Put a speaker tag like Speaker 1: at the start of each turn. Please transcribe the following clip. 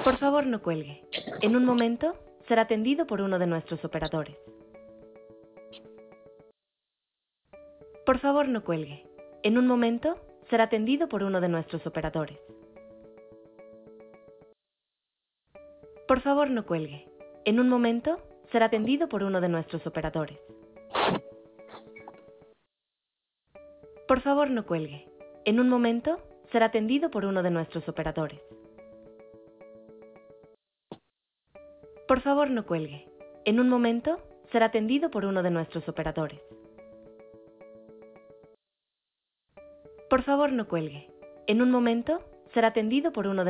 Speaker 1: Por favor, no cuelgue. En un momento será atendido por uno de nuestros operadores. Por favor, no cuelgue. En un momento será atendido por uno de nuestros operadores. Por favor, no cuelgue. En un momento será atendido por uno de nuestros operadores. Por favor, no cuelgue. En un momento será atendido por uno de nuestros operadores. Por favor, no cuelgue. En un momento será atendido por uno de nuestros operadores. Por favor, no cuelgue. En un momento será atendido por uno de